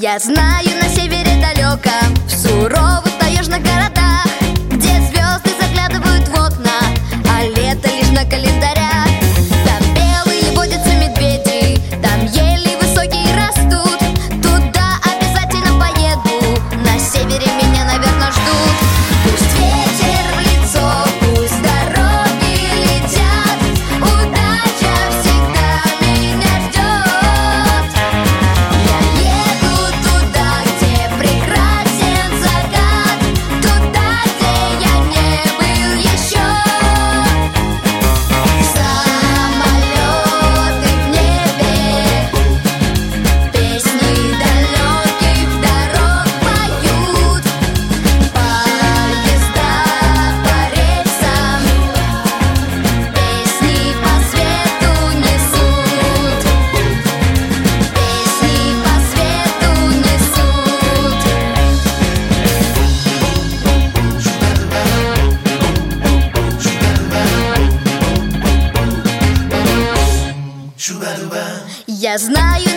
Я знаю, на севере далеком, в суровых таежных городах, где звезды заглядывают в окна, а лето лишь на календарях. Там белые водятся медведи, там ели высокие растут. Туда обязательно поеду, на севере меня, наверное, ждут. Пусть ветер в лицо, пусть дороги летят, удача всегда меня ждет. Я еду туда, где прекрасен закат, туда, где я не был еще. Самолеты в небе, песни далеких дорог поют, поезда по рельсам, песни по свету несут, песни по свету несут. Я знаю,